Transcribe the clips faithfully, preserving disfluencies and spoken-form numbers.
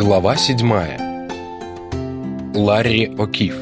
Глава седьмая. Ларри О'Кифф.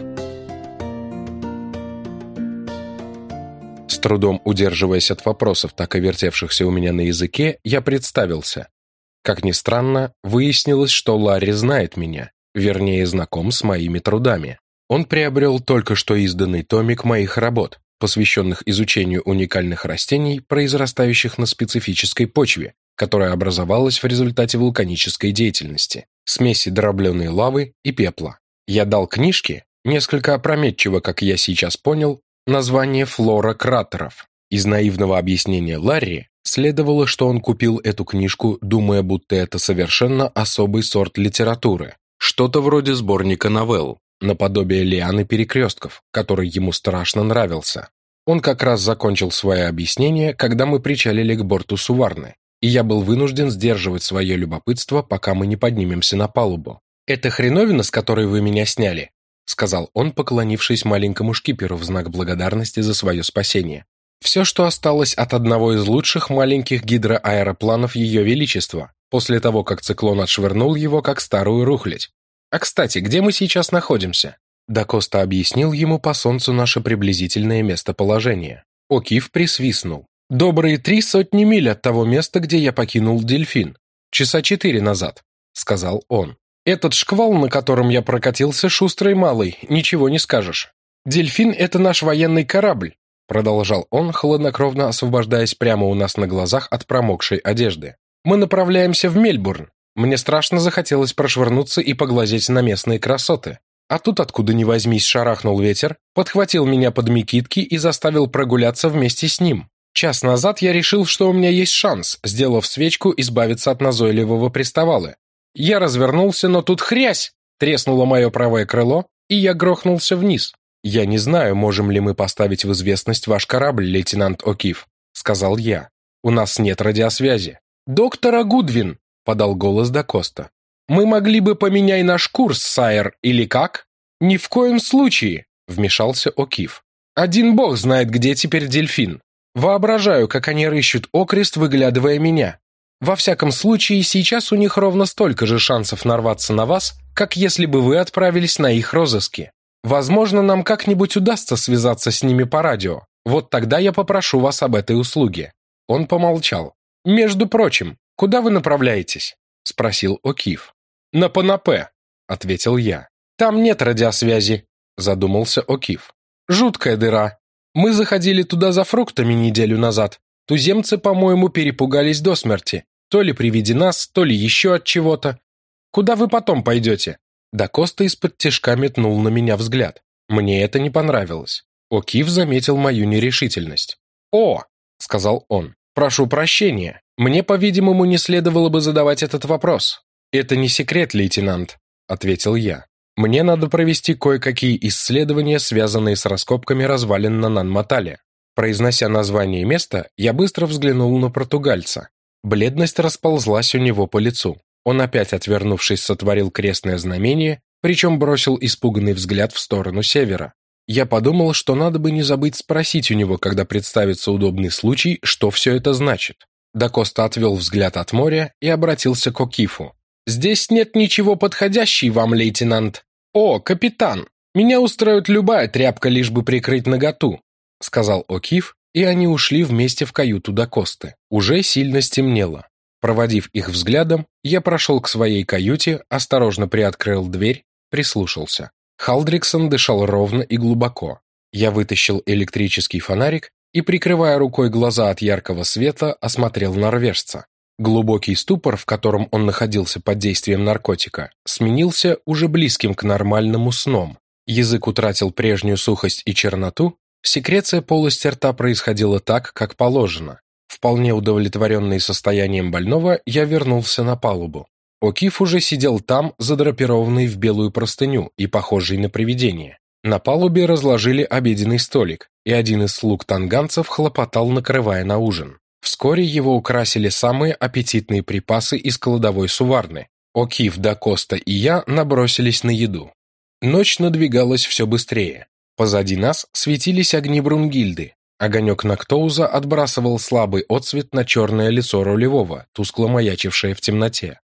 С трудом удерживаясь от вопросов, так и вертевшихся у меня на языке, я представился. Как ни странно, выяснилось, что Ларри знает меня, вернее, знаком с моими трудами. Он приобрел только что изданный томик моих работ, посвященных изучению уникальных растений, произрастающих на специфической почве, которая образовалась в результате вулканической деятельности, смеси дробленой лавы и пепла. Я дал книжке, несколько опрометчиво, как я сейчас понял, название «Флора кратеров». Из наивного объяснения Ларри следовало, что он купил эту книжку, думая, будто это совершенно особый сорт литературы, что-то вроде сборника новелл, наподобие «Лианы перекрестков», который ему страшно нравился. Он как раз закончил свое объяснение, когда мы причалили к борту Суварны, и я был вынужден сдерживать свое любопытство, пока мы не поднимемся на палубу. «Это хреновина, с которой вы меня сняли», — сказал он, поклонившись маленькому шкиперу в знак благодарности за свое спасение. «Все, что осталось от одного из лучших маленьких гидроаэропланов Ее Величества, после того, как циклон отшвырнул его, как старую рухлядь. А, кстати, где мы сейчас находимся?» Да Коста объяснил ему по солнцу наше приблизительное местоположение. О'Кифф присвистнул. «Добрые три сотни миль от того места, где я покинул Дельфин. Часа четыре назад», — сказал он. «Этот шквал, на котором я прокатился, шустрый малый, ничего не скажешь. Дельфин — это наш военный корабль», — продолжал он, хладнокровно освобождаясь прямо у нас на глазах от промокшей одежды. «Мы направляемся в Мельбурн. Мне страшно захотелось прошвырнуться и поглазеть на местные красоты. А тут, откуда ни возьмись, шарахнул ветер, подхватил меня под мекитки и заставил прогуляться вместе с ним. Час назад я решил, что у меня есть шанс, сделав свечку, избавиться от назойливого приставалы. Я развернулся, но тут хрясь! Треснуло мое правое крыло, и я грохнулся вниз. «Я не знаю, можем ли мы поставить в известность ваш корабль, лейтенант О'Кифф», — сказал я. «У нас нет радиосвязи». «Доктора Гудвин», — подал голос да Коста. «Мы могли бы поменять наш курс, сайр, или как?» «Ни в коем случае», — вмешался О'Кифф. «Один бог знает, где теперь Дельфин. Воображаю, как они рыщут окрест, выглядывая меня. Во всяком случае, сейчас у них ровно столько же шансов нарваться на вас, как если бы вы отправились на их розыски. Возможно, нам как-нибудь удастся связаться с ними по радио. Вот тогда я попрошу вас об этой услуге». Он помолчал. «Между прочим, куда вы направляетесь?» — спросил О'Кифф. «На Панапе», — ответил я. «Там нет радиосвязи», — задумался О'Кифф. «Жуткая дыра. Мы заходили туда за фруктами неделю назад. Туземцы, по-моему, перепугались до смерти. То ли при виде нас, то ли еще от чего-то. Куда вы потом пойдете?» Да Коста из-под тишка метнул на меня взгляд. Мне это не понравилось. О'Кифф заметил мою нерешительность. «О!» — сказал он. «Прошу прощения. Мне, по-видимому, не следовало бы задавать этот вопрос». «Это не секрет, лейтенант», — ответил я. «Мне надо провести кое-какие исследования, связанные с раскопками развалин на Нан-Матале». Произнося название места, я быстро взглянул на португальца. Бледность расползлась у него по лицу. Он опять, отвернувшись, сотворил крестное знамение, причем бросил испуганный взгляд в сторону севера. Я подумал, что надо бы не забыть спросить у него, когда представится удобный случай, что все это значит. Да Коста отвел взгляд от моря и обратился к О'Киффу. «Здесь нет ничего подходящей вам, лейтенант. О, капитан, меня устроит любая тряпка, лишь бы прикрыть наготу», — сказал О'Кифф, и они ушли вместе в каюту да Косты. Уже сильно стемнело. Проводив их взглядом, я прошел к своей каюте, осторожно приоткрыл дверь, прислушался. Халдриксон дышал ровно и глубоко. Я вытащил электрический фонарик и, прикрывая рукой глаза от яркого света, осмотрел норвежца. Глубокий ступор, в котором он находился под действием наркотика, сменился уже близким к нормальному сном. Язык утратил прежнюю сухость и черноту, секреция полости рта происходила так, как положено. Вполне удовлетворенный состоянием больного, я вернулся на палубу. О'Кифф уже сидел там, задрапированный в белую простыню и похожий на привидение. На палубе разложили обеденный столик, и один из слуг танганцев хлопотал, накрывая на ужин. Вскоре его украсили самые аппетитные припасы из кладовой Суварны. О'Кифф, да Коста и я набросились на еду. Ночь надвигалась все быстрее. Позади нас светились огни Брунгильды. Огонек Нактоуза отбрасывал слабый отсвет на черное лицо рулевого, тускло маячившее в темноте.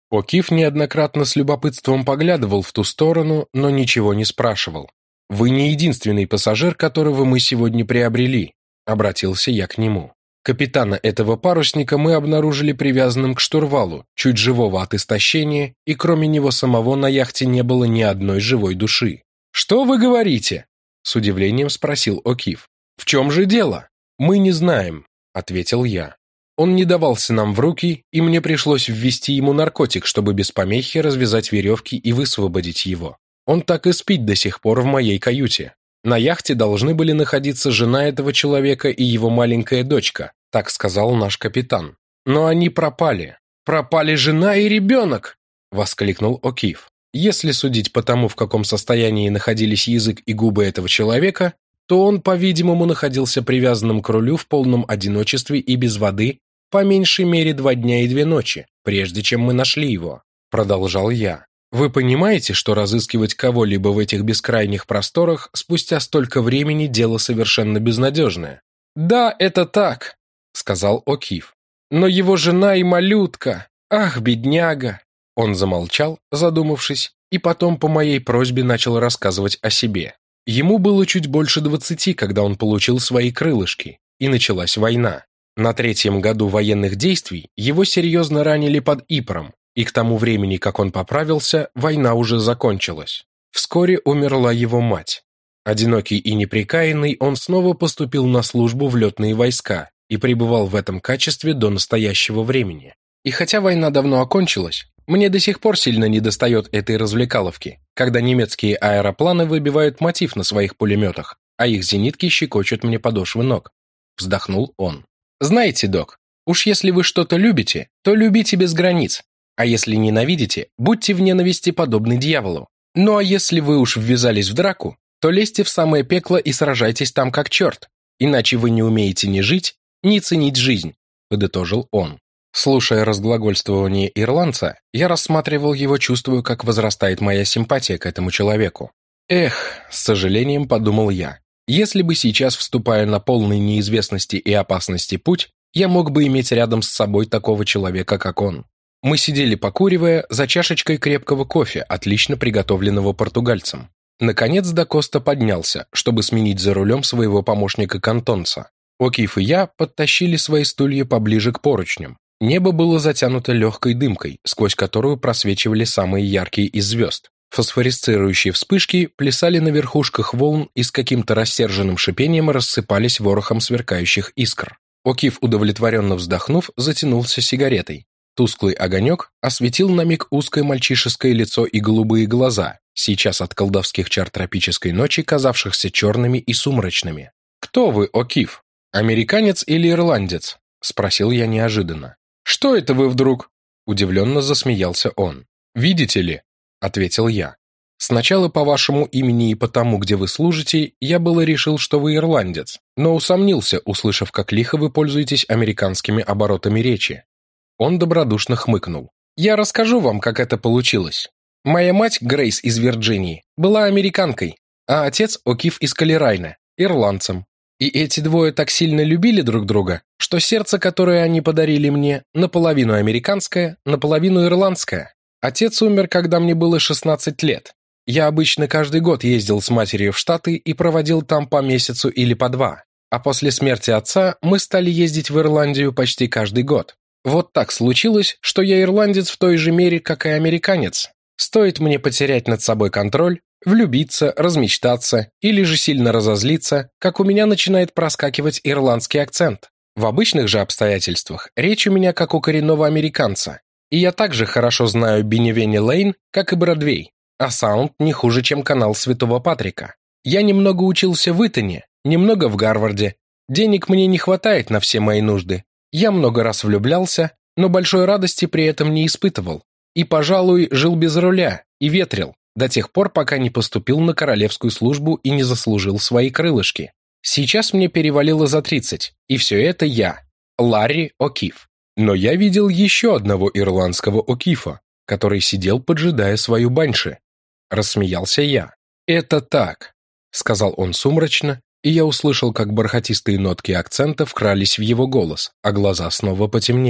О'Кив неоднократно с любопытством поглядывал в ту сторону, но ничего не спрашивал. «Вы не единственный пассажир, которого мы сегодня приобрели», — обратился я к нему. «Капитана этого парусника мы обнаружили привязанным к штурвалу, чуть живого от истощения, и кроме него самого на яхте не было ни одной живой души». «Что вы говорите?» — с удивлением спросил О'Кив. «В чем же дело?» «Мы не знаем», — ответил я. Он не давался нам в руки, и мне пришлось ввести ему наркотик, чтобы без помехи развязать веревки и высвободить его. Он так и спит до сих пор в моей каюте. На яхте должны были находиться жена этого человека и его маленькая дочка, так сказал наш капитан. Но они пропали. «Пропали жена и ребенок!» — воскликнул О'Кив. Если судить по тому, в каком состоянии находились язык и губы этого человека, то он, по-видимому, находился привязанным к рулю в полном одиночестве и без воды по меньшей мере два дня и две ночи, прежде чем мы нашли его. Продолжал я. Вы понимаете, что разыскивать кого-либо в этих бескрайних просторах спустя столько времени дело совершенно безнадежное? Да, это так, сказал О'Кив. Но его жена и малютка, ах, бедняга. Он замолчал, задумавшись, и потом по моей просьбе начал рассказывать о себе. Ему было чуть больше двадцати, когда он получил свои крылышки, и началась война. На третьем году военных действий его серьезно ранили под Ипром, и к тому времени, как он поправился, война уже закончилась. Вскоре умерла его мать. Одинокий и непрекаянный, он снова поступил на службу в летные войска и пребывал в этом качестве до настоящего времени. И хотя война давно окончилась, мне до сих пор сильно недостает этой развлекаловки, когда немецкие аэропланы выбивают мотив на своих пулеметах, а их зенитки щекочут мне подошвы ног. Вздохнул он. Знаете, док, уж если вы что-то любите, то любите без границ, а если ненавидите, будьте в ненависти подобны дьяволу. Ну а если вы уж ввязались в драку, то лезьте в самое пекло и сражайтесь там как черт, иначе вы не умеете ни жить, ни ценить жизнь, подытожил он. Слушая разглагольствование ирландца, я рассматривал его, чувствуя, как возрастает моя симпатия к этому человеку. Эх, с сожалением подумал я, если бы сейчас, вступая на полный неизвестности и опасности путь, я мог бы иметь рядом с собой такого человека, как он. Мы сидели, покуривая, за чашечкой крепкого кофе, отлично приготовленного португальцем. Наконец да Коста поднялся, чтобы сменить за рулем своего помощника-кантонца. О'Кив и я подтащили свои стулья поближе к поручням. Небо было затянуто легкой дымкой, сквозь которую просвечивали самые яркие из звезд. Фосфорисцирующие вспышки плясали на верхушках волн и с каким-то рассерженным шипением рассыпались ворохом сверкающих искр. О'Кив, удовлетворенно вздохнув, затянулся сигаретой. Тусклый огонек осветил на миг узкое мальчишеское лицо и голубые глаза, сейчас от колдовских чар тропической ночи, казавшихся черными и сумрачными. «Кто вы, О'Кив? Американец или ирландец?» — спросил я неожиданно. «Что это вы вдруг?» — удивленно засмеялся он. «Видите ли?» — ответил я. «Сначала по вашему имени и по тому, где вы служите, я было решил, что вы ирландец, но усомнился, услышав, как лихо вы пользуетесь американскими оборотами речи». Он добродушно хмыкнул. «Я расскажу вам, как это получилось. Моя мать, Грейс из Вирджинии, была американкой, а отец, О'Кив из Калерайна, ирландцем. И эти двое так сильно любили друг друга, что сердце, которое они подарили мне, наполовину американское, наполовину ирландское. Отец умер, когда мне было шестнадцать лет. Я обычно каждый год ездил с матерью в Штаты и проводил там по месяцу или по два. А после смерти отца мы стали ездить в Ирландию почти каждый год. Вот так случилось, что я ирландец в той же мере, как и американец. Стоит мне потерять над собой контроль, влюбиться, размечтаться или же сильно разозлиться, как у меня начинает проскакивать ирландский акцент. В обычных же обстоятельствах речь у меня как у коренного американца, и я также хорошо знаю Беневени-Лейн, как и Бродвей, а саунд не хуже, чем канал Святого Патрика. Я немного учился в Итоне, немного в Гарварде. Денег мне не хватает на все мои нужды. Я много раз влюблялся, но большой радости при этом не испытывал. И, пожалуй, жил без руля и ветрил, до тех пор, пока не поступил на королевскую службу и не заслужил свои крылышки. Сейчас мне перевалило за тридцать, и все это я, Ларри О'Кив. Но я видел еще одного ирландского О'Кифа, который сидел, поджидая свою банши. Рассмеялся я. «Это так», — сказал он сумрачно, и я услышал, как бархатистые нотки акцента вкрались в его голос, а глаза снова потемнели.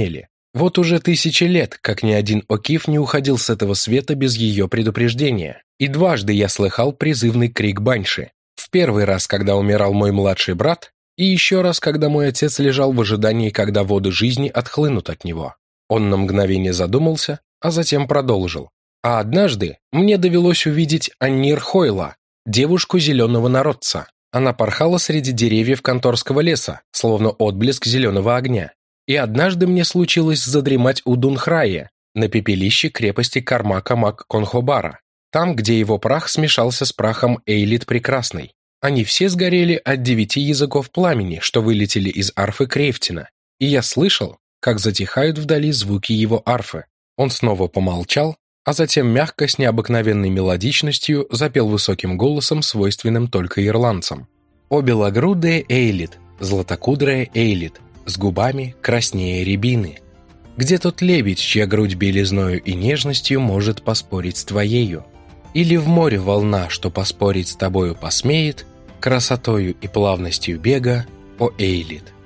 Вот уже тысячи лет, как ни один Окиф не уходил с этого света без ее предупреждения. И дважды я слыхал призывный крик Банши. В первый раз, когда умирал мой младший брат, и еще раз, когда мой отец лежал в ожидании, когда воды жизни отхлынут от него. Он на мгновение задумался, а затем продолжил. А однажды мне довелось увидеть Аннир Хойла, девушку зеленого народца. Она порхала среди деревьев конторского леса, словно отблеск зеленого огня. И однажды мне случилось задремать у Дунхрае, на пепелище крепости Кармака-Мак-Конхобара, там, где его прах смешался с прахом Эйлит Прекрасной. Они все сгорели от девяти языков пламени, что вылетели из арфы Крейфтина, и я слышал, как затихают вдали звуки его арфы. Он снова помолчал, а затем мягко, с необыкновенной мелодичностью, запел высоким голосом, свойственным только ирландцам. «О белогрудая Эйлит, златокудрая Эйлит, с губами краснее рябины. Где тот лебедь, чья грудь белизною и нежностью может поспорить с твоею? Или в море волна, что поспорить с тобою посмеет, красотою и плавностью бега, о Эйлит?»